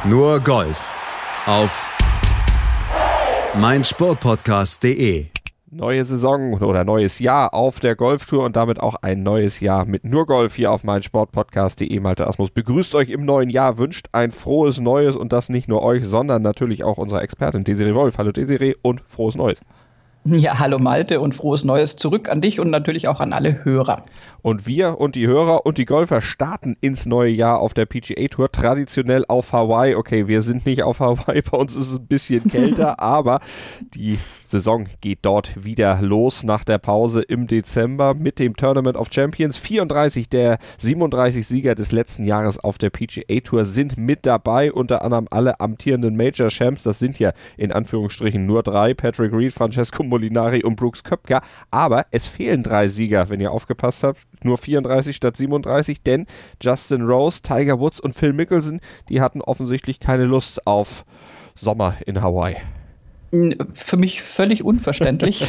Nur Golf auf meinsportpodcast.de. Neue Saison oder neues Jahr auf der Golftour und damit auch ein neues Jahr mit Nur Golf hier auf meinsportpodcast.de. Malte Asmus begrüßt euch im neuen Jahr, wünscht ein frohes Neues und das nicht nur euch, sondern natürlich auch unserer Expertin Desiree Wolf. Hallo Desiree und frohes Neues. Ja, hallo Malte und frohes Neues zurück an dich und natürlich auch an alle Hörer. Und wir und die Hörer und die Golfer starten ins neue Jahr auf der PGA Tour, traditionell auf Hawaii. Okay, wir sind nicht auf Hawaii, bei uns ist es ein bisschen kälter, aber die Saison geht dort wieder los nach der Pause im Dezember mit dem Tournament of Champions. 34 der 37 Sieger des letzten Jahres auf der PGA Tour sind mit dabei, unter anderem alle amtierenden Major Champs. Das sind ja in Anführungsstrichen nur 3, Patrick Reed, Francesco Molinari und Brooks Koepka, aber es fehlen 3 Sieger, wenn ihr aufgepasst habt, nur 34 statt 37, denn Justin Rose, Tiger Woods und Phil Mickelson, die hatten offensichtlich keine Lust auf Sommer in Hawaii. Für mich völlig unverständlich,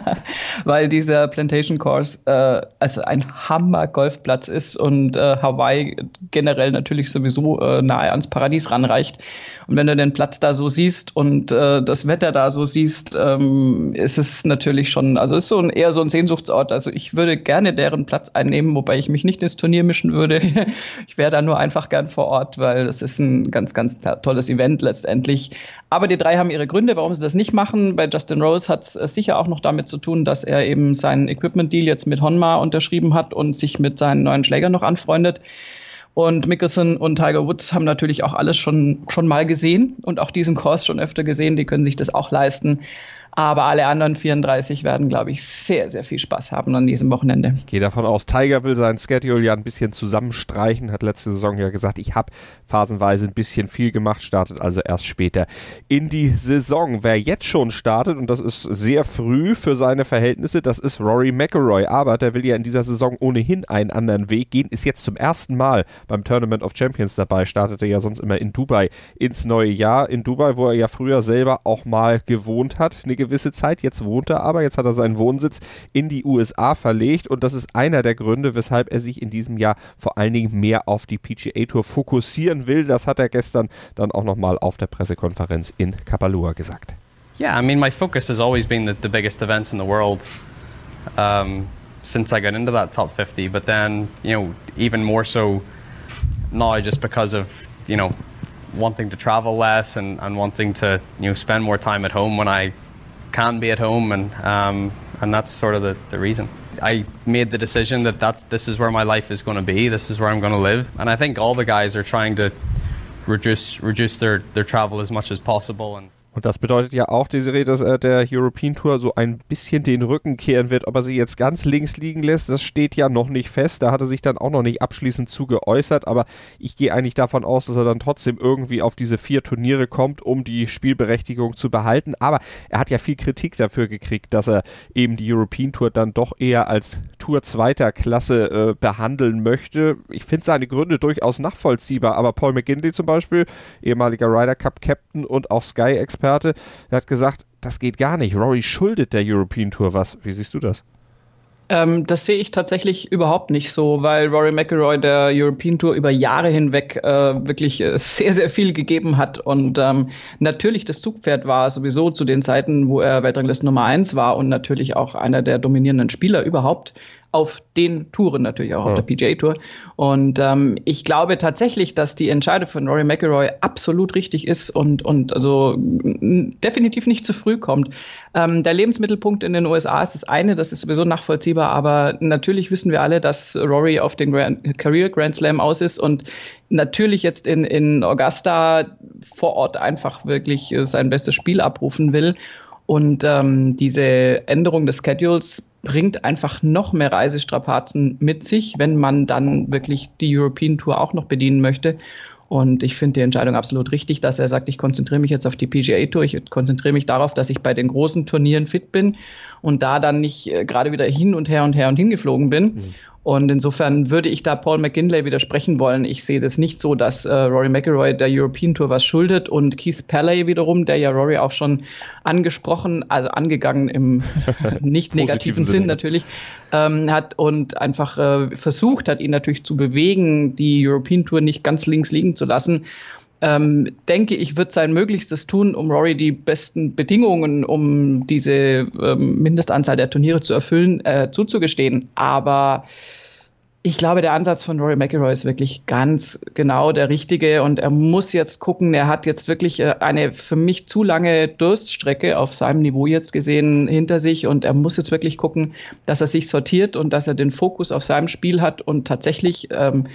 weil dieser Plantation Course also ein Hammer-Golfplatz ist und Hawaii generell natürlich sowieso nahe ans Paradies ranreicht. Und wenn du den Platz da so siehst und das Wetter da so siehst, ist es natürlich schon, also ist so eher so ein Sehnsuchtsort. Also ich würde gerne deren Platz einnehmen, wobei ich mich nicht ins Turnier mischen würde. Ich wäre da nur einfach gern vor Ort, weil das ist ein ganz, ganz tolles Event letztendlich. Aber die 3 haben ihre Gründe, warum sie das nicht machen. Bei Justin Rose hat es sicher auch noch damit zu tun, dass er eben seinen Equipment-Deal jetzt mit Honma unterschrieben hat und sich mit seinen neuen Schlägern noch anfreundet. Und Mickelson und Tiger Woods haben natürlich auch alles schon mal gesehen und auch diesen Kurs schon öfter gesehen. Die können sich das auch leisten. Aber alle anderen 34 werden, glaube ich, sehr, sehr viel Spaß haben an diesem Wochenende. Ich gehe davon aus, Tiger will sein Schedule ja ein bisschen zusammenstreichen, hat letzte Saison ja gesagt, ich habe phasenweise ein bisschen viel gemacht, startet also erst später in die Saison. Wer jetzt schon startet, und das ist sehr früh für seine Verhältnisse, das ist Rory McIlroy, aber der will ja in dieser Saison ohnehin einen anderen Weg gehen, ist jetzt zum ersten Mal beim Tournament of Champions dabei, startete ja sonst immer in Dubai ins neue Jahr, in Dubai, wo er ja früher selber auch mal gewohnt hat, eine gewisse Zeit, jetzt wohnt er aber, jetzt hat er seinen Wohnsitz in die USA verlegt und das ist einer der Gründe, weshalb er sich in diesem Jahr vor allen Dingen mehr auf die PGA Tour fokussieren will. Das hat er gestern dann auch nochmal auf der Pressekonferenz in Kapalua gesagt. Yeah, I mean, my focus has always been the biggest events in the world since I got into that top 50, but then, you know, even more so now just because of, you know, wanting to travel less and wanting to, you know, spend more time at home when I can be at home, and that's sort of the reason. I made the decision that this is where my life is going to be, this is where I'm going to live, and I think all the guys are trying to reduce their travel as much as possible. Und das bedeutet ja auch, Desiree, dass er der European Tour so ein bisschen den Rücken kehren wird. Ob er sie jetzt ganz links liegen lässt, das steht ja noch nicht fest. Da hat er sich dann auch noch nicht abschließend zu geäußert. Aber ich gehe eigentlich davon aus, dass er dann trotzdem irgendwie auf diese 4 Turniere kommt, um die Spielberechtigung zu behalten. Aber er hat ja viel Kritik dafür gekriegt, dass er eben die European Tour dann doch eher als Tour zweiter Klasse behandeln möchte. Ich finde seine Gründe durchaus nachvollziehbar. Aber Paul McGinley zum Beispiel, ehemaliger Ryder Cup Captain und auch Sky-Experte, der hat gesagt, das geht gar nicht. Rory schuldet der European Tour was. Wie siehst du das? Das sehe ich tatsächlich überhaupt nicht so, weil Rory McIlroy der European Tour über Jahre hinweg wirklich sehr, sehr viel gegeben hat und natürlich das Zugpferd war sowieso zu den Zeiten, wo er Weltrangliste Nummer 1 war und natürlich auch einer der dominierenden Spieler überhaupt auf den Touren, natürlich auch auf der PGA Tour. Und ich glaube tatsächlich, dass die Entscheidung von Rory McIlroy absolut richtig ist und also definitiv nicht zu früh kommt. Der Lebensmittelpunkt in den USA ist das eine, das ist sowieso nachvollziehbar, aber natürlich wissen wir alle, dass Rory auf den Career Grand Slam aus ist und natürlich jetzt in Augusta vor Ort einfach wirklich sein bestes Spiel abrufen will. Und diese Änderung des Schedules bringt einfach noch mehr Reisestrapazen mit sich, wenn man dann wirklich die European Tour auch noch bedienen möchte. Und ich finde die Entscheidung absolut richtig, dass er sagt, ich konzentriere mich jetzt auf die PGA Tour, ich konzentriere mich darauf, dass ich bei den großen Turnieren fit bin und da dann nicht gerade wieder hin und her hingeflogen bin. Mhm. Und insofern würde ich da Paul McGinley widersprechen wollen. Ich sehe das nicht so, dass Rory McIlroy der European Tour was schuldet und Keith Pelley wiederum, der ja Rory auch schon angegangen im nicht negativen Sinn natürlich, hat und einfach versucht hat, ihn natürlich zu bewegen, die European Tour nicht ganz links liegen zu lassen. denke ich, wird sein Möglichstes tun, um Rory die besten Bedingungen, um diese Mindestanzahl der Turniere zu erfüllen, zuzugestehen. Aber ich glaube, der Ansatz von Rory McIlroy ist wirklich ganz genau der richtige und er muss jetzt gucken, er hat jetzt wirklich eine für mich zu lange Durststrecke auf seinem Niveau jetzt gesehen hinter sich und er muss jetzt wirklich gucken, dass er sich sortiert und dass er den Fokus auf seinem Spiel hat und tatsächlich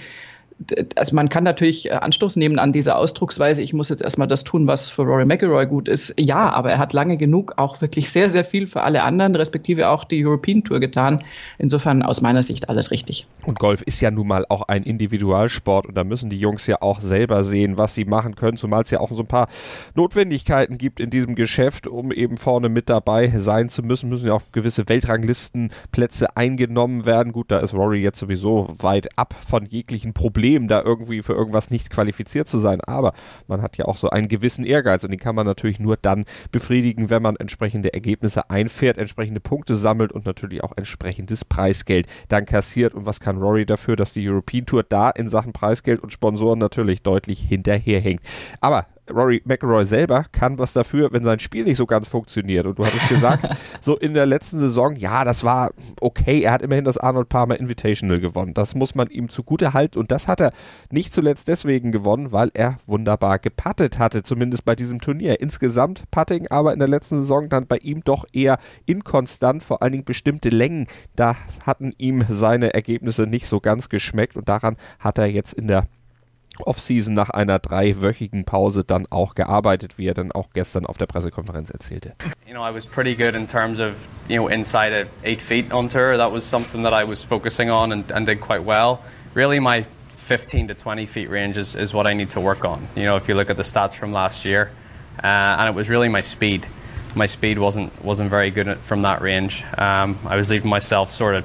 also man kann natürlich Anstoß nehmen an dieser Ausdrucksweise, ich muss jetzt erstmal das tun, was für Rory McIlroy gut ist. Ja, aber er hat lange genug auch wirklich sehr, sehr viel für alle anderen, respektive auch die European Tour getan. Insofern aus meiner Sicht alles richtig. Und Golf ist ja nun mal auch ein Individualsport und da müssen die Jungs ja auch selber sehen, was sie machen können, zumal es ja auch so ein paar Notwendigkeiten gibt in diesem Geschäft, um eben vorne mit dabei sein zu müssen ja auch gewisse Weltranglistenplätze eingenommen werden. Gut, da ist Rory jetzt sowieso weit ab von jeglichen Problemen, da irgendwie für irgendwas nicht qualifiziert zu sein, aber man hat ja auch so einen gewissen Ehrgeiz und den kann man natürlich nur dann befriedigen, wenn man entsprechende Ergebnisse einfährt, entsprechende Punkte sammelt und natürlich auch entsprechendes Preisgeld dann kassiert. Und was kann Rory dafür, dass die European Tour da in Sachen Preisgeld und Sponsoren natürlich deutlich hinterherhängt. Aber Rory McIlroy selber kann was dafür, wenn sein Spiel nicht so ganz funktioniert. Und du hattest gesagt, so in der letzten Saison, ja, das war okay. Er hat immerhin das Arnold Palmer Invitational gewonnen. Das muss man ihm zugute halten. Und das hat er nicht zuletzt deswegen gewonnen, weil er wunderbar geputtet hatte, zumindest bei diesem Turnier. Insgesamt Putting aber in der letzten Saison dann bei ihm doch eher inkonstant, vor allen Dingen bestimmte Längen. Da hatten ihm seine Ergebnisse nicht so ganz geschmeckt. Und daran hat er jetzt in der Offseason nach einer 3-wöchigen Pause dann auch gearbeitet, wie er dann auch gestern auf der Pressekonferenz erzählte. You know, I was pretty good in terms of, you know, inside at 8 feet on tour. That was something that I was focusing on and did quite well. Really my 15 to 20 feet range is what I need to work on. You know, if you look at the stats from last year, and it was really my speed. My speed wasn't very good from that range. I was leaving myself sort of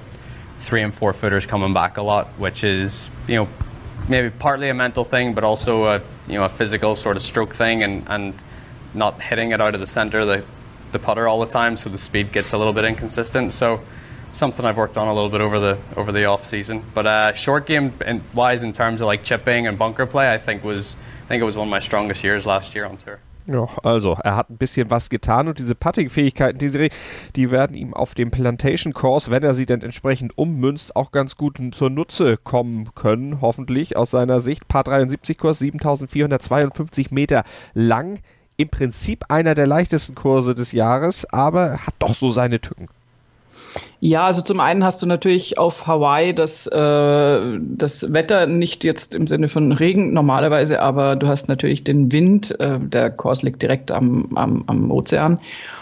3 and 4 footers coming back a lot, which is, you know, maybe partly a mental thing, but also a physical sort of stroke thing, and not hitting it out of the center, the putter all the time, so the speed gets a little bit inconsistent. So something I've worked on a little bit over the off season. But short game wise, in terms of like chipping and bunker play, I think it was one of my strongest years last year on tour. Ja, also er hat ein bisschen was getan und diese Putting-Fähigkeiten, die werden ihm auf dem Plantation Course, wenn er sie denn entsprechend ummünzt, auch ganz gut zur Nutze kommen können, hoffentlich aus seiner Sicht. Par 73 Kurs, 7452 Meter lang, im Prinzip einer der leichtesten Kurse des Jahres, aber hat doch so seine Tücken. Ja, also zum einen hast du natürlich auf Hawaii das Wetter nicht jetzt im Sinne von Regen normalerweise, aber du hast natürlich den Wind, der Kurs liegt direkt am Ozean.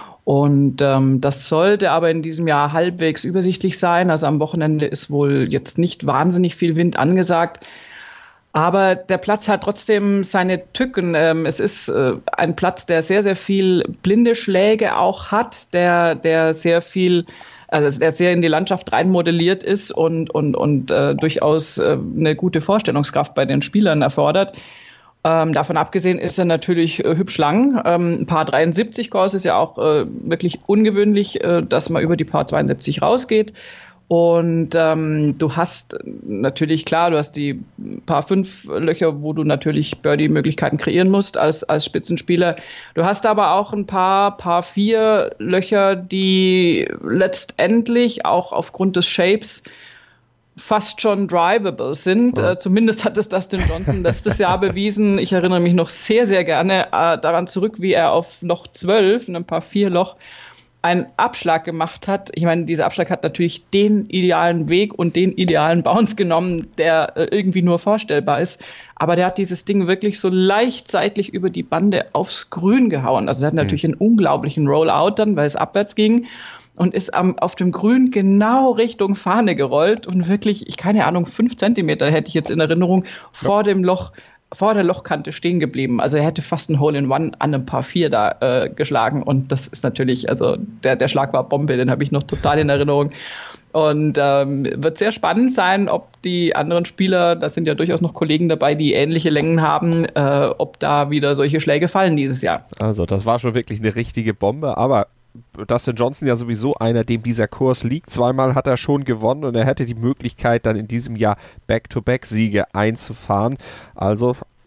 Und das sollte aber in diesem Jahr halbwegs übersichtlich sein. Also am Wochenende ist wohl jetzt nicht wahnsinnig viel Wind angesagt. Aber der Platz hat trotzdem seine Tücken. Es ist ein Platz, der sehr, sehr viel blinde Schläge auch hat, der sehr viel, also der sehr in die Landschaft reinmodelliert ist und durchaus eine gute Vorstellungskraft bei den Spielern erfordert. Davon abgesehen ist er natürlich hübsch lang. Ein Par 73 Kurs ist ja auch wirklich ungewöhnlich, dass man über die Par 72 rausgeht. Und du hast natürlich, klar, du hast die Par 5 Löcher, wo du natürlich Birdie-Möglichkeiten kreieren musst als Spitzenspieler. Du hast aber auch ein paar Par 4 Löcher, die letztendlich auch aufgrund des Shapes fast schon drivable sind. Ja. Zumindest hat es Dustin Johnson letztes Jahr bewiesen. Ich erinnere mich noch sehr, sehr gerne daran zurück, wie er auf Loch 12, in einem Par 4 Loch, einen Abschlag gemacht hat. Ich meine, dieser Abschlag hat natürlich den idealen Weg und den idealen Bounce genommen, der irgendwie nur vorstellbar ist. Aber der hat dieses Ding wirklich so leicht seitlich über die Bande aufs Grün gehauen. Also er hat natürlich einen unglaublichen Rollout dann, weil es abwärts ging. Und ist auf dem Grün genau Richtung Fahne gerollt und wirklich, ich keine Ahnung, 5 Zentimeter hätte ich jetzt in Erinnerung, vor der Lochkante stehen geblieben. Also er hätte fast ein Hole-in-One an einem Par 4 da geschlagen und das ist natürlich, also der Schlag war Bombe, den habe ich noch total in Erinnerung. Und wird sehr spannend sein, ob die anderen Spieler, da sind ja durchaus noch Kollegen dabei, die ähnliche Längen haben, ob da wieder solche Schläge fallen dieses Jahr. Also das war schon wirklich eine richtige Bombe, aber Dustin Johnson ja sowieso einer, dem dieser Kurs liegt. 2-mal hat er schon gewonnen und er hätte die Möglichkeit, dann in diesem Jahr Back-to-Back-Siege einzufahren. Also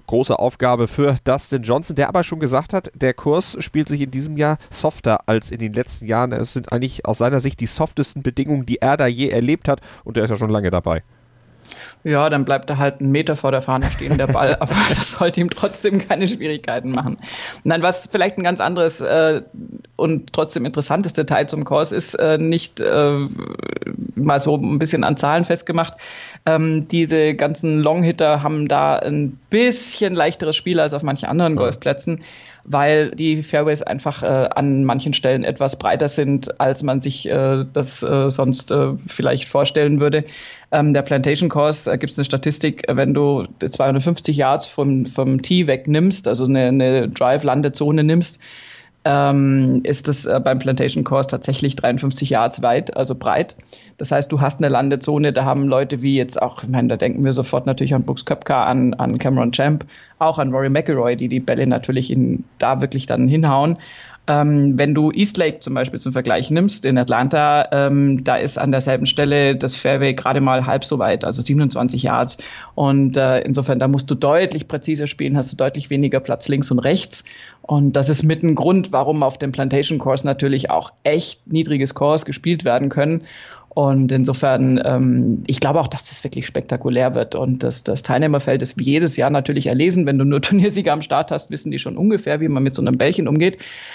große Aufgabe für Dustin Johnson, der aber schon gesagt hat, der Kurs spielt sich in diesem Jahr softer als in den letzten Jahren. Es sind eigentlich aus seiner Sicht die softesten Bedingungen, die er da je erlebt hat, und der ist ja schon lange dabei. Ja, dann bleibt er halt 1 Meter vor der Fahne stehen, der Ball, aber das sollte ihm trotzdem keine Schwierigkeiten machen. Nein, was vielleicht ein ganz anderes und trotzdem interessantes Detail zum Kurs ist, nicht mal so ein bisschen an Zahlen festgemacht. Diese ganzen Longhitter haben da ein bisschen leichteres Spiel als auf manchen anderen Golfplätzen, weil die Fairways einfach an manchen Stellen etwas breiter sind, als man sich das sonst vielleicht vorstellen würde. Der Plantation Course, gibt es eine Statistik, wenn du 250 Yards vom Tee wegnimmst, also eine Drive-Landezone nimmst, ist es beim Plantation Course tatsächlich 53 Yards weit, also breit. Das heißt, du hast eine Landezone, da haben Leute wie jetzt auch, ich meine, da denken wir sofort natürlich an Brooks Koepka, an Cameron Champ, auch an Rory McIlroy, die Bälle natürlich da wirklich dann hinhauen. Wenn du Eastlake zum Beispiel zum Vergleich nimmst, in Atlanta, da ist an derselben Stelle das Fairway gerade mal halb so weit, also 27 Yards. Und insofern, da musst du deutlich präziser spielen, hast du deutlich weniger Platz links und rechts. Und das ist mit ein Grund, warum auf dem Plantation Course natürlich auch echt niedriges Course gespielt werden können. Und insofern, ich glaube auch, dass das wirklich spektakulär wird. Und das Teilnehmerfeld ist wie jedes Jahr natürlich erlesen. Wenn du nur Turniersieger am Start hast, wissen die schon ungefähr, wie man mit so einem Bällchen umgeht.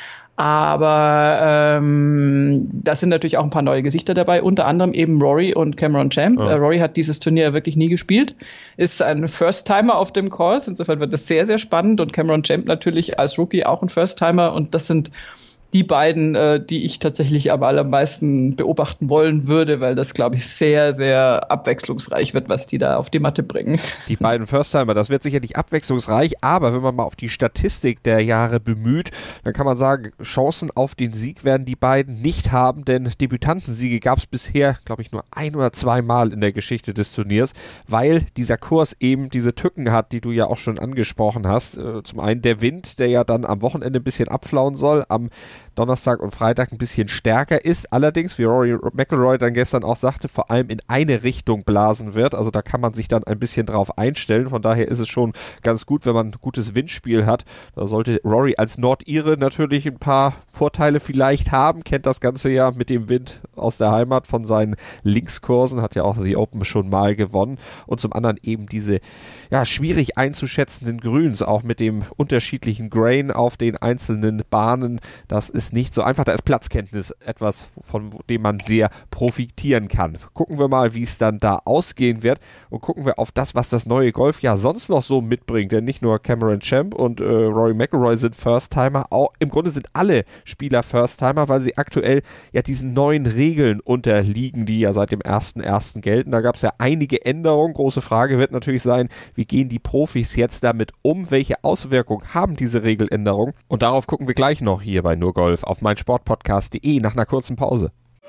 Aber da sind natürlich auch ein paar neue Gesichter dabei, unter anderem eben Rory und Cameron Champ. Ja. Rory hat dieses Turnier wirklich nie gespielt, ist ein First-Timer auf dem Course, insofern wird das sehr, sehr spannend, und Cameron Champ natürlich als Rookie auch ein First-Timer, und das sind die beiden, die ich tatsächlich am allermeisten beobachten wollen würde, weil das, glaube ich, sehr, sehr abwechslungsreich wird, was die da auf die Matte bringen. Die beiden First-Timer, das wird sicherlich abwechslungsreich, aber wenn man mal auf die Statistik der Jahre bemüht, dann kann man sagen, Chancen auf den Sieg werden die beiden nicht haben, denn Debütantensiege gab es bisher, glaube ich, nur 1 oder 2 Mal in der Geschichte des Turniers, weil dieser Kurs eben diese Tücken hat, die du ja auch schon angesprochen hast. Zum einen der Wind, der ja dann am Wochenende ein bisschen abflauen soll, am Donnerstag und Freitag ein bisschen stärker ist, allerdings, wie Rory McIlroy dann gestern auch sagte, vor allem in eine Richtung blasen wird, also da kann man sich dann ein bisschen drauf einstellen, von daher ist es schon ganz gut, wenn man ein gutes Windspiel hat. Da sollte Rory als Nordire natürlich ein paar Vorteile vielleicht haben, kennt das Ganze ja mit dem Wind aus der Heimat von seinen Linkskursen, hat ja auch die Open schon mal gewonnen, und zum anderen eben diese schwierig einzuschätzenden Grüns, auch mit dem unterschiedlichen Grain auf den einzelnen Bahnen, das ist nicht so einfach, da ist Platzkenntnis etwas, von dem man sehr profitieren kann. Gucken wir mal, wie es dann da ausgehen wird, und gucken wir auf das, was das neue Golfjahr sonst noch so mitbringt, denn nicht nur Cameron Champ und Rory McIlroy sind First-Timer, auch im Grunde sind alle Spieler First-Timer, weil sie aktuell ja diesen neuen Regeln unterliegen, die ja seit dem 1.1. gelten. Da gab es ja einige Änderungen. Große Frage wird natürlich sein, wie gehen die Profis jetzt damit um? Welche Auswirkungen haben diese Regeländerungen? Und darauf gucken wir gleich noch hier bei Nur Golf auf meinsportpodcast.de nach einer kurzen Pause.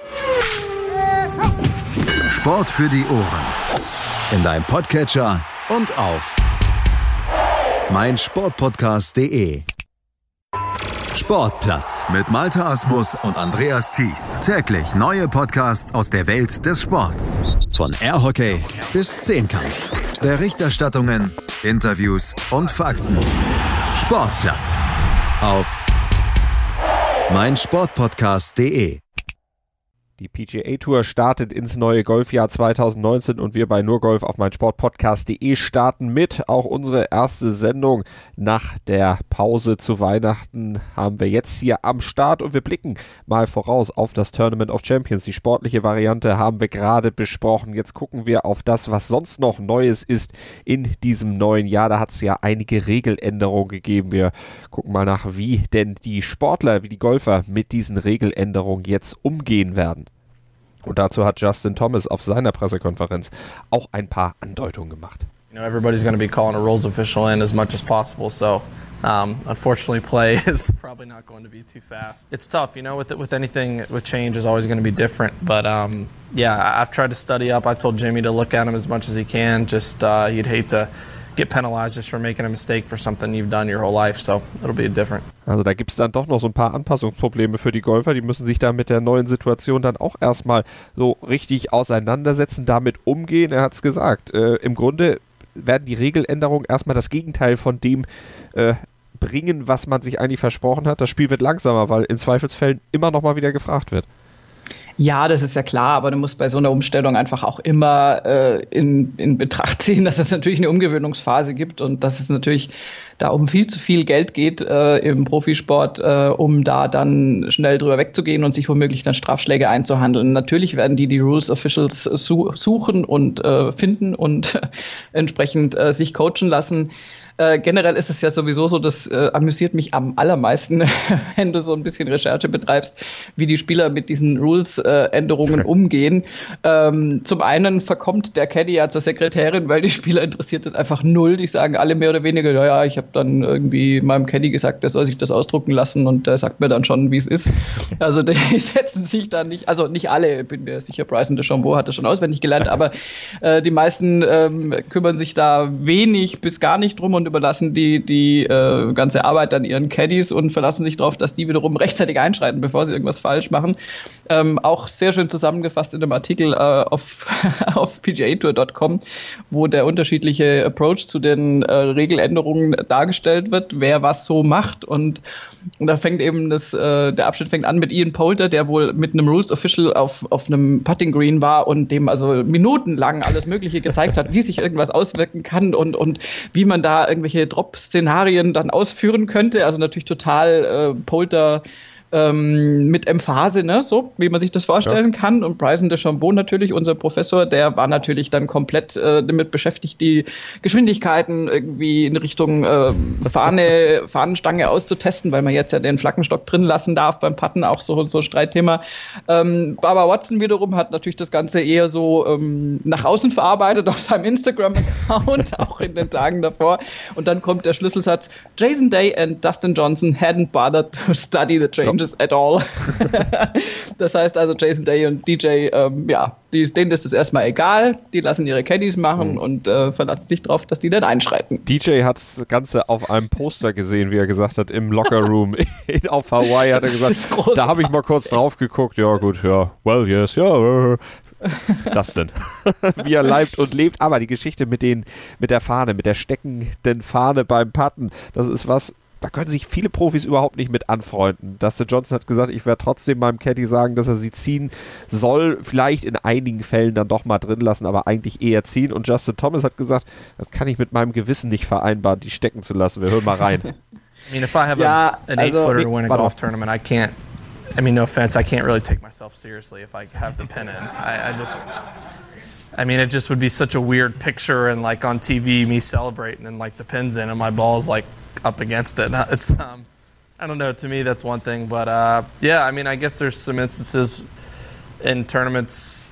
Sport für die Ohren. In deinem Podcatcher und auf meinsportpodcast.de. Sportplatz mit Malte Asmus und Andreas Thies. Täglich neue Podcasts aus der Welt des Sports. Von Airhockey bis Zehnkampf. Berichterstattungen, Interviews und Fakten. Sportplatz auf meinsportpodcast.de. Die PGA Tour startet ins neue Golfjahr 2019 und wir bei Nur Golf auf meinsportpodcast.de starten mit. Auch unsere erste Sendung nach der Pause zu Weihnachten haben wir jetzt hier am Start, und wir blicken mal voraus auf das Tournament of Champions. Die sportliche Variante haben wir gerade besprochen. Jetzt gucken wir auf das, was sonst noch Neues ist in diesem neuen Jahr. Da hat es ja einige Regeländerungen gegeben. Wir gucken mal nach, wie denn die Sportler, wie die Golfer mit diesen Regeländerungen jetzt umgehen werden. Und dazu hat Justin Thomas auf seiner Pressekonferenz auch ein paar Andeutungen gemacht. You know, everybody's going to be calling a rules official in as much as possible, so unfortunately play is probably not going to be too fast. It's tough, you know, with anything, with change is always going to be different, but I've tried to study up. I told Jimmy to look at him as much as he can, just you'd hate to get penalized just for making a mistake for something you've done your whole life, so it'll be different. Also da gibt es dann doch noch so ein paar Anpassungsprobleme für die Golfer, die müssen sich da mit der neuen Situation dann auch erstmal so richtig auseinandersetzen, damit umgehen. Er hat es gesagt, im Grunde werden die Regeländerungen erstmal das Gegenteil von dem bringen, was man sich eigentlich versprochen hat. Das Spiel wird langsamer, weil in Zweifelsfällen immer noch mal wieder gefragt wird. Ja, das ist ja klar, aber du musst bei so einer Umstellung einfach auch immer in Betracht ziehen, dass es natürlich eine Umgewöhnungsphase gibt und dass es natürlich da um viel zu viel Geld geht im Profisport, um da dann schnell drüber wegzugehen und sich womöglich dann Strafschläge einzuhandeln. Natürlich werden die Rules Officials suchen und finden und entsprechend sich coachen lassen. Generell ist es ja sowieso so, das amüsiert mich am allermeisten, wenn du so ein bisschen Recherche betreibst, wie die Spieler mit diesen Rules-Änderungen umgehen. Zum einen verkommt der Caddy ja zur Sekretärin, weil die Spieler interessiert es einfach null. Die sagen alle mehr oder weniger, ja, ich habe dann irgendwie meinem Caddy gesagt, der soll sich das ausdrucken lassen und der sagt mir dann schon, wie es ist. Also die setzen sich da nicht, also nicht alle, bin mir sicher, Bryson DeChambeau hat das schon auswendig gelernt, aber die meisten kümmern sich da wenig bis gar nicht drum und überlassen die ganze Arbeit dann ihren Caddies und verlassen sich darauf, dass die wiederum rechtzeitig einschreiten, bevor sie irgendwas falsch machen. Auch sehr schön zusammengefasst in einem Artikel auf PGAtour.com, wo der unterschiedliche Approach zu den Regeländerungen dargestellt wird, wer was so macht und da fängt eben der Abschnitt fängt an mit Ian Poulter, der wohl mit einem Rules Official auf einem Putting Green war und dem also minutenlang alles Mögliche gezeigt hat, wie sich irgendwas auswirken kann und wie man da irgendwelche Drop-Szenarien dann ausführen könnte. Also natürlich total Poulter mit Emphase, ne, so wie man sich das vorstellen kann. Und Bryson DeChambeau natürlich, unser Professor, der war natürlich dann komplett damit beschäftigt, die Geschwindigkeiten irgendwie in Richtung Fahnenstange auszutesten, weil man jetzt ja den Flaggenstock drin lassen darf beim Putten, auch so ein Streitthema. Barbara Watson wiederum hat natürlich das Ganze eher so nach außen verarbeitet auf seinem Instagram-Account, auch in den Tagen davor. Und dann kommt der Schlüsselsatz: Jason Day and Dustin Johnson hadn't bothered to study the changes at all. Das heißt also, Jason Day und DJ, denen ist es erstmal egal, die lassen ihre Caddies machen und verlassen sich darauf, dass die dann einschreiten. DJ hat das Ganze auf einem Poster gesehen, wie er gesagt hat, im Lockerroom auf Hawaii, hat er gesagt, da habe ich mal kurz drauf geguckt, ja gut, ja, well, yes, ja, das denn. Wie er leibt und lebt, aber die Geschichte mit der Fahne, mit der steckenden Fahne beim Putten, das ist was, da können sich viele Profis überhaupt nicht mit anfreunden. Dustin Johnson hat gesagt, ich werde trotzdem meinem Caddy sagen, dass er sie ziehen soll, vielleicht in einigen Fällen dann doch mal drin lassen, aber eigentlich eher ziehen. Und Justin Thomas hat gesagt, das kann ich mit meinem Gewissen nicht vereinbaren, die stecken zu lassen. Wir hören mal rein. I mean, if I have an 8-footer to win a golf tournament, I can't, I mean, no offense, I can't really take myself seriously if I have the pin in. It just would be such a weird picture and like on TV, me celebrating and like the pin's in and my ball's like up against it. It's I don't know, to me that's one thing, but I guess there's some instances in tournaments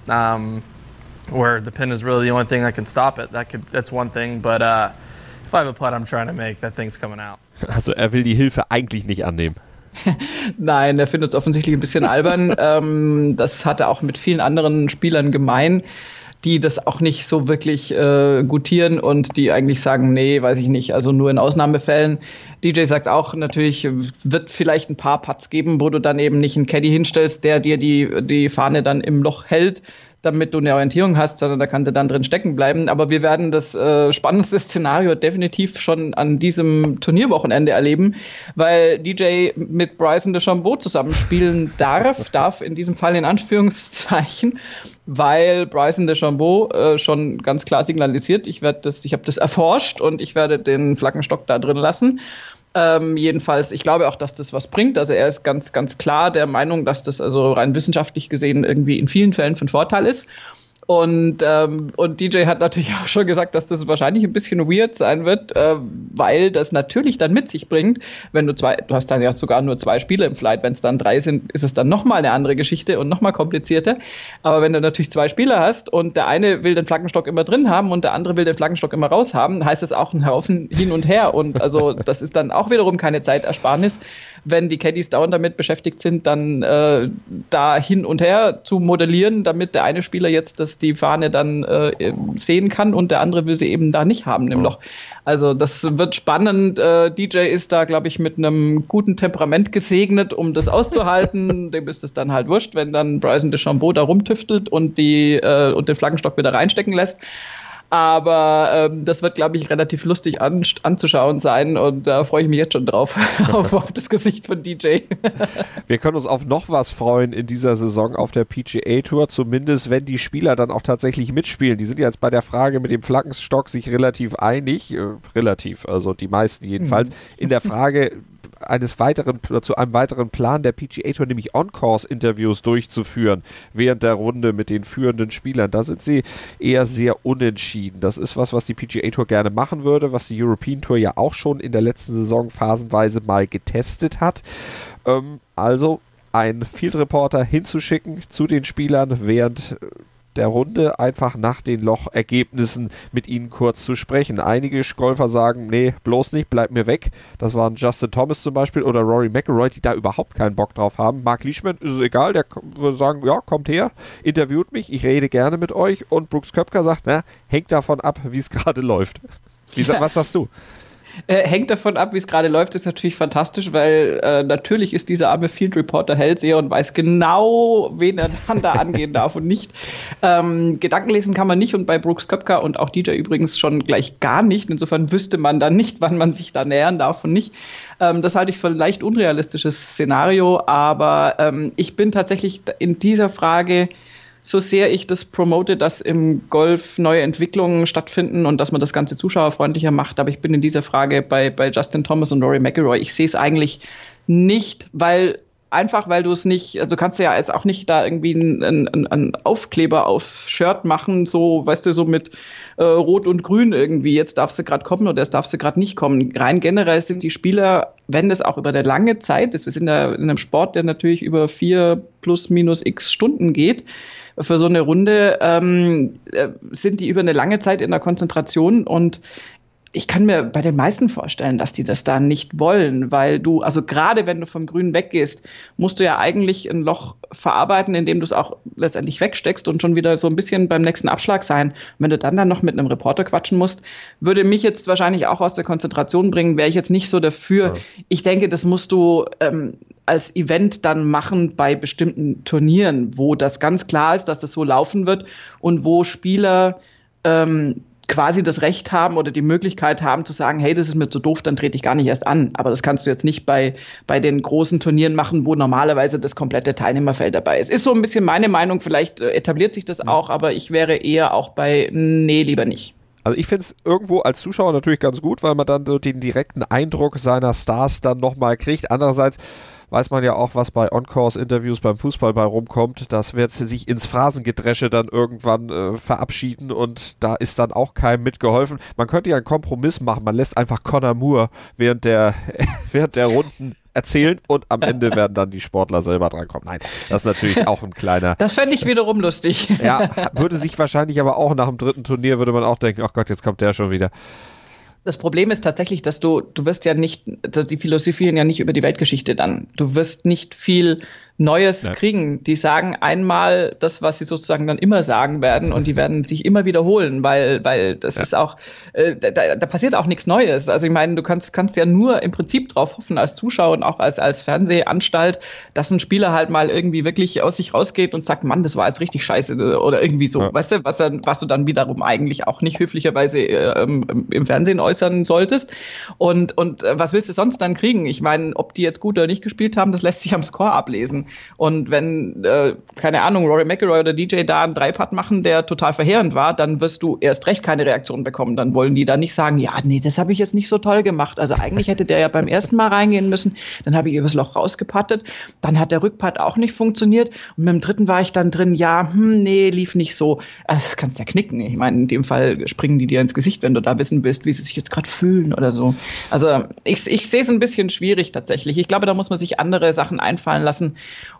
where the pin is really the only thing that can stop it. That's one thing, but if I have a putt I'm trying to make, that thing's coming out. Also er will die Hilfe eigentlich nicht annehmen. Nein, er findet es offensichtlich ein bisschen albern. Das hat er auch mit vielen anderen Spielern gemein, die das auch nicht so wirklich gutieren und die eigentlich sagen, nee, weiß ich nicht, also nur in Ausnahmefällen. DJ sagt auch, natürlich wird vielleicht ein paar Putts geben, wo du dann eben nicht einen Caddy hinstellst, der dir die Fahne dann im Loch hält, damit du eine Orientierung hast, sondern da kann sie dann drin stecken bleiben. Aber wir werden das spannendste Szenario definitiv schon an diesem Turnierwochenende erleben, weil DJ mit Bryson DeChambeau zusammenspielen darf in diesem Fall in Anführungszeichen, weil Bryson DeChambeau schon ganz klar signalisiert, ich habe das erforscht und ich werde den Flaggenstock da drin lassen. Jedenfalls, ich glaube auch, dass das was bringt. Also er ist ganz, ganz klar der Meinung, dass das also rein wissenschaftlich gesehen irgendwie in vielen Fällen von Vorteil ist. Und DJ hat natürlich auch schon gesagt, dass das wahrscheinlich ein bisschen weird sein wird, weil das natürlich dann mit sich bringt, wenn du hast dann ja sogar nur 2 Spiele im Flight, wenn es dann 3 sind, ist es dann nochmal eine andere Geschichte und nochmal komplizierter. Aber wenn du natürlich 2 Spieler hast und der eine will den Flaggenstock immer drin haben und der andere will den Flaggenstock immer raus haben, heißt das auch ein Haufen hin und her. Und also das ist dann auch wiederum keine Zeitersparnis, wenn die Caddies dauernd damit beschäftigt sind, dann da hin und her zu modellieren, damit der eine Spieler jetzt die Fahne dann sehen kann und der andere will sie eben da nicht haben im Loch. Also das wird spannend. DJ ist da, glaube ich, mit einem guten Temperament gesegnet, um das auszuhalten. Dem ist es dann halt wurscht, wenn dann Bryson DeChambeau da rumtüftelt und den Flaggenstock wieder reinstecken lässt. Aber das wird, glaube ich, relativ lustig anzuschauen sein und da freue ich mich jetzt schon drauf, auf das Gesicht von DJ. Wir können uns auf noch was freuen in dieser Saison auf der PGA Tour, zumindest wenn die Spieler dann auch tatsächlich mitspielen. Die sind ja jetzt bei der Frage mit dem Flaggenstock sich relativ einig, also die meisten jedenfalls, in der Frage zu einem weiteren Plan der PGA Tour, nämlich On-Course-Interviews durchzuführen während der Runde mit den führenden Spielern. Da sind sie eher sehr unentschieden. Das ist was die PGA Tour gerne machen würde, was die European Tour ja auch schon in der letzten Saison phasenweise mal getestet hat. Also einen Field Reporter hinzuschicken zu den Spielern während der Runde, einfach nach den Lochergebnissen mit ihnen kurz zu sprechen. Einige Golfer sagen, nee, bloß nicht, bleib mir weg. Das waren Justin Thomas zum Beispiel oder Rory McIlroy, die da überhaupt keinen Bock drauf haben. Mark Leishman ist es egal, der würde sagen, ja, kommt her, interviewt mich, ich rede gerne mit euch. Und Brooks Koepka sagt, hängt davon ab, wie es gerade läuft. Was sagst du? Hängt davon ab, wie es gerade läuft, ist natürlich fantastisch, weil natürlich ist dieser arme Field Reporter Hellseher und weiß genau, wen er dann da angehen darf und nicht. Gedanken lesen kann man nicht und bei Brooks Koepka und auch DJ übrigens schon gleich gar nicht. Insofern wüsste man dann nicht, wann man sich da nähern darf und nicht. Das halte ich für ein leicht unrealistisches Szenario, aber ich bin tatsächlich in dieser Frage, so sehr ich das promote, dass im Golf neue Entwicklungen stattfinden und dass man das Ganze zuschauerfreundlicher macht, aber ich bin in dieser Frage bei Justin Thomas und Rory McIlroy. Ich sehe es eigentlich nicht, weil du es nicht, also du kannst ja jetzt auch nicht da irgendwie einen Aufkleber aufs Shirt machen, so, weißt du, so mit Rot und Grün irgendwie, jetzt darfst du gerade kommen oder jetzt darfst du gerade nicht kommen. Rein generell sind die Spieler, wenn es auch über eine lange Zeit ist, wir sind da in einem Sport, der natürlich über 4 plus minus x Stunden geht, für so eine Runde sind die über eine lange Zeit in der Konzentration und ich kann mir bei den meisten vorstellen, dass die das da nicht wollen, weil also gerade wenn du vom Grün weggehst, musst du ja eigentlich ein Loch verarbeiten, indem du es auch letztendlich wegsteckst und schon wieder so ein bisschen beim nächsten Abschlag sein. Und wenn du dann noch mit einem Reporter quatschen musst, würde mich jetzt wahrscheinlich auch aus der Konzentration bringen, wäre ich jetzt nicht so dafür. Ja. Ich denke, das musst du als Event dann machen bei bestimmten Turnieren, wo das ganz klar ist, dass das so laufen wird und wo Spieler quasi das Recht haben oder die Möglichkeit haben zu sagen, hey, das ist mir zu doof, dann trete ich gar nicht erst an. Aber das kannst du jetzt nicht bei den großen Turnieren machen, wo normalerweise das komplette Teilnehmerfeld dabei ist. Ist so ein bisschen meine Meinung, vielleicht etabliert sich das auch, aber ich wäre eher auch bei, nee, lieber nicht. Also ich finde es irgendwo als Zuschauer natürlich ganz gut, weil man dann so den direkten Eindruck seiner Stars dann nochmal kriegt. Andererseits weiß man ja auch, was bei On-Course-Interviews beim Fußball bei rumkommt. Das wird sich ins Phrasengedresche dann irgendwann verabschieden und da ist dann auch keinem mitgeholfen. Man könnte ja einen Kompromiss machen. Man lässt einfach Conor Moore während der Runden erzählen und am Ende werden dann die Sportler selber drankommen. Nein, das ist natürlich auch ein kleiner... Das fände ich wiederum lustig. Ja, würde sich wahrscheinlich aber auch nach dem 3. Turnier würde man auch denken, ach Gott, jetzt kommt der schon wieder. Das Problem ist tatsächlich, dass du wirst ja nicht, die philosophieren ja nicht über die Weltgeschichte dann. Du wirst nicht viel Neues kriegen. Die sagen einmal das, was sie sozusagen dann immer sagen werden und die werden sich immer wiederholen, weil das ist auch, da passiert auch nichts Neues. Also ich meine, du kannst ja nur im Prinzip drauf hoffen als Zuschauer und auch als Fernsehanstalt, dass ein Spieler halt mal irgendwie wirklich aus sich rausgeht und sagt, Mann, das war jetzt richtig scheiße oder irgendwie so. Ja. Weißt du, was du dann wiederum eigentlich auch nicht höflicherweise im Fernsehen äußern solltest. Und was willst du sonst dann kriegen? Ich meine, ob die jetzt gut oder nicht gespielt haben, das lässt sich am Score ablesen. Und wenn, keine Ahnung, Rory McIlroy oder DJ da einen 3-Putt machen, der total verheerend war, dann wirst du erst recht keine Reaktion bekommen. Dann wollen die da nicht sagen, ja, nee, das habe ich jetzt nicht so toll gemacht. Also eigentlich hätte der ja beim ersten Mal reingehen müssen. Dann habe ich übers Loch rausgeputtet. Dann hat der Rückputt auch nicht funktioniert. Und mit dem 3. war ich dann drin, ja, nee, lief nicht so. Also das kannst du ja knicken. Ich meine, in dem Fall springen die dir ins Gesicht, wenn du da wissen willst, wie sie sich jetzt gerade fühlen oder so. Also ich sehe es ein bisschen schwierig tatsächlich. Ich glaube, da muss man sich andere Sachen einfallen lassen,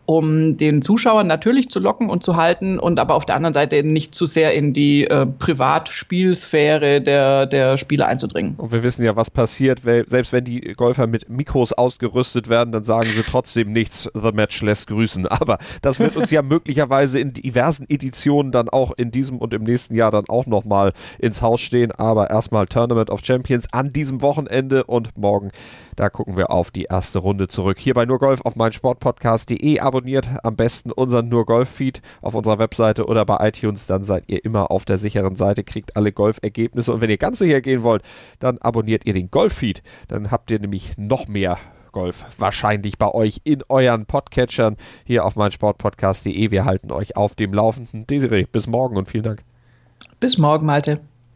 um den Zuschauer natürlich zu locken und zu halten und aber auf der anderen Seite nicht zu sehr in die Privatspielsphäre der Spieler einzudringen. Und wir wissen ja, was passiert, selbst wenn die Golfer mit Mikros ausgerüstet werden, dann sagen sie trotzdem nichts, the match lässt grüßen. Aber das wird uns ja möglicherweise in diversen Editionen dann auch in diesem und im nächsten Jahr dann auch nochmal ins Haus stehen. Aber erstmal Tournament of Champions an diesem Wochenende und morgen, da gucken wir auf die erste Runde zurück. Hier bei nur Golf auf meinsportpodcast.de. nurgolf.de. Abonniert am besten unseren Nur-Golf-Feed auf unserer Webseite oder bei iTunes, dann seid ihr immer auf der sicheren Seite, kriegt alle Golfergebnisse und wenn ihr ganz sicher gehen wollt, dann abonniert ihr den Golf-Feed, dann habt ihr nämlich noch mehr Golf wahrscheinlich bei euch in euren Podcatchern hier auf meinsportpodcast.de. Wir halten euch auf dem Laufenden. Desiree, bis morgen und vielen Dank. Bis morgen, Malte.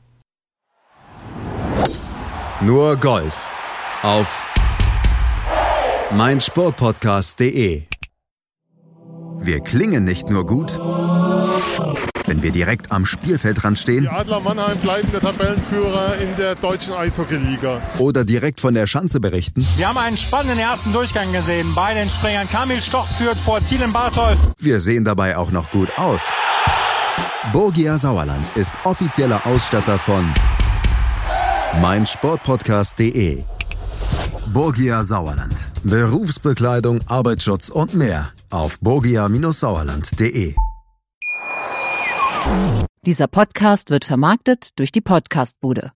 Nur Golf auf meinsportpodcast.de. Wir klingen nicht nur gut, wenn wir direkt am Spielfeldrand stehen. Die Adler Mannheim bleiben der Tabellenführer in der deutschen Eishockeyliga. Oder direkt von der Schanze berichten. Wir haben einen spannenden ersten Durchgang gesehen. Bei den Springern Kamil Stoch führt vor Thielen Barthold. Wir sehen dabei auch noch gut aus. Borgia Sauerland ist offizieller Ausstatter von meinsportpodcast.de. Borgia Sauerland. Berufsbekleidung, Arbeitsschutz und mehr auf borgia-sauerland.de. Dieser Podcast wird vermarktet durch die Podcastbude.